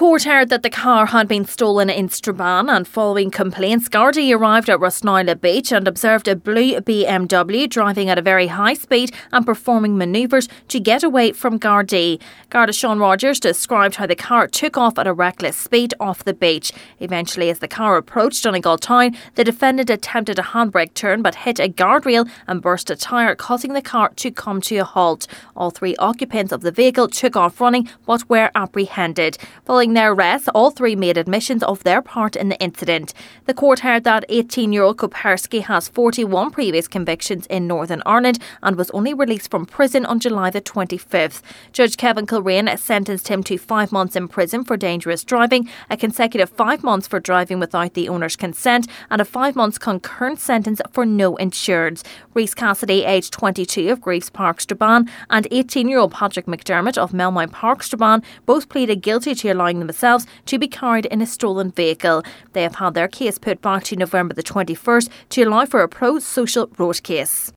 court heard that the car had been stolen in Strabane, and following complaints, Gardaí arrived at Rossnoila Beach and observed a blue BMW driving at a very high speed and performing manoeuvres to get away from Gardaí. Garda Sean Rogers described how the car took off at a reckless speed off the beach. Eventually, as the car approached Donegal Town, the defendant attempted a handbrake turn but hit a guardrail and burst a tyre, causing the car to come to a halt. All three occupants of the vehicle took off running but were apprehended. Following their arrest, all three made admissions of their part in the incident. The court heard that 18-year-old Kopersky has 41 previous convictions in Northern Ireland and was only released from prison on July the 25th. Judge Kevin Kilrain sentenced him to 5 months in prison for dangerous driving, a consecutive 5 months for driving without the owner's consent, and a 5 months concurrent sentence for no insurance. Rhys Cassidy, aged 22, of Greaves Park, Strabane, and 18-year-old Patrick McDermott of Melmine Park, Strabane, both pleaded guilty to allowing themselves to be carried in a stolen vehicle. They have had their case put back to November the 21st to allow for a pro-social road case.